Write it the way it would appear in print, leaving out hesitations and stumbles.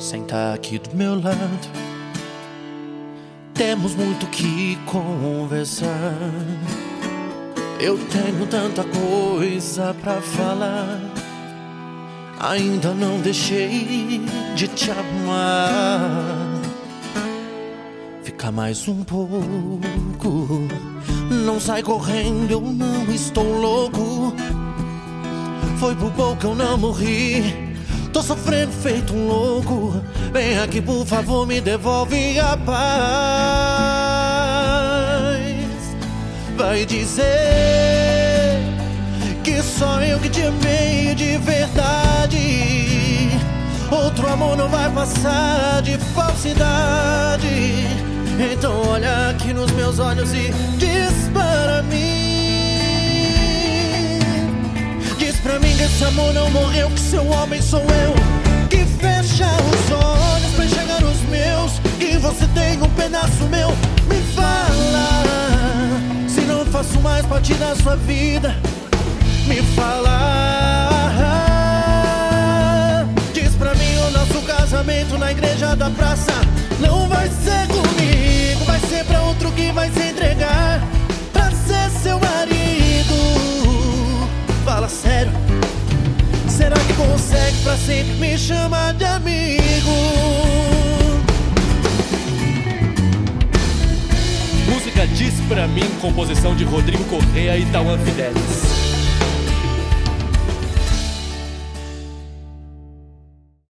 Senta aqui do meu lado, temos muito que conversar. Eu tenho tanta coisa pra falar. Ainda não deixei de te amar. Fica mais um pouco. Não sai correndo, eu não estou louco. Foi por pouco que eu não morri. Tô sofrendo feito um louco. Vem aqui por favor, me devolve a paz. Vai dizer que só eu que te amei de verdade. Outro amor não vai passar de falsidade. Então olha aqui nos meus olhos e diz para mim. Diz pra mim que esse amor não morreu, que seu homem sou eu, que fecha os olhos pra enxergar os meus, que você tem um pedaço meu. Me fala, se não faço mais parte da sua vida. Me fala. Diz pra mim, o nosso casamento na igreja da praça não vai ser comigo, vai ser pra outro que vai se entregar pra ser seu marido. Fala sério, será que consegue pra sempre me chamar de amigo? Música Diz Pra Mim, composição de Rodrigo Correia e Tauan Fidelis.